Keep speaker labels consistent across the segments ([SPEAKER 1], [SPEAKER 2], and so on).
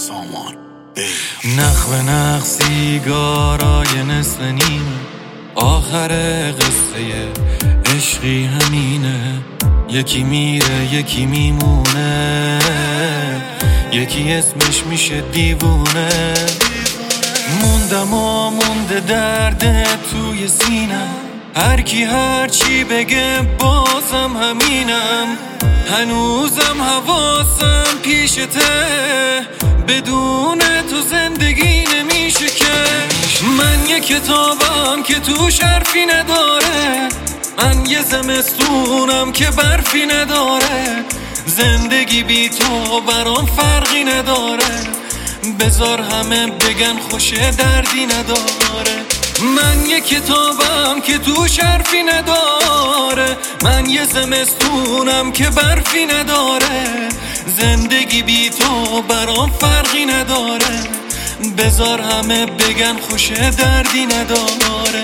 [SPEAKER 1] سامان
[SPEAKER 2] نخ به نخ سیگارای نصف نیمه، آخر قصه عشقی همینه. یکی میره یکی میمونه، یکی اسمش میشه دیوونه. موندم و مونده درد توی سینم، هر کی هر چی بگه بازم همینم. هنوزم حواسم پیشته، بدون تو زندگی نمیشه که. من یه کتابم که توش حرفی نداره، من یه زمستونم که برفی نداره. زندگی بی تو برام فرقی نداره، بذار همه بگن خوشه دردی نداره. من یه کتابم که توش حرفی نداره، من یه زمستونم که برفی نداره. زندگی بی تو برام فرقی نداره، بذار همه بگن خوشه دردی نداره.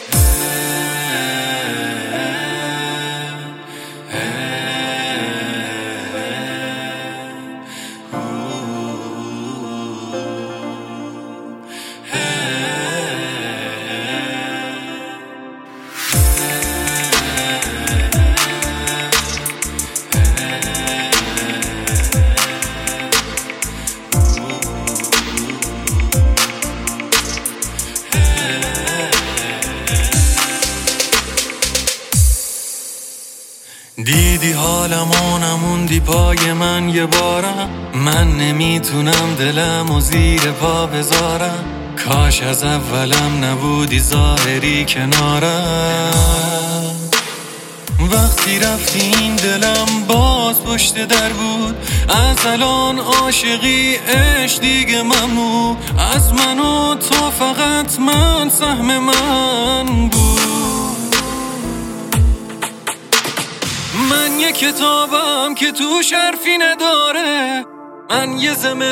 [SPEAKER 2] دیدی حالمو نموندی پای من یه بارم، من نمیتونم دلمو زیر پا بذارم. کاش از اولم نبودی ظاهری کنارم. وقتی رفتی این دلم باز پشت در بود، از الان عاشقی عشق دیگه ممنوع. از من و تو فقط من سهم من بود. من یه کتابم که توش حرفی نداره، من یه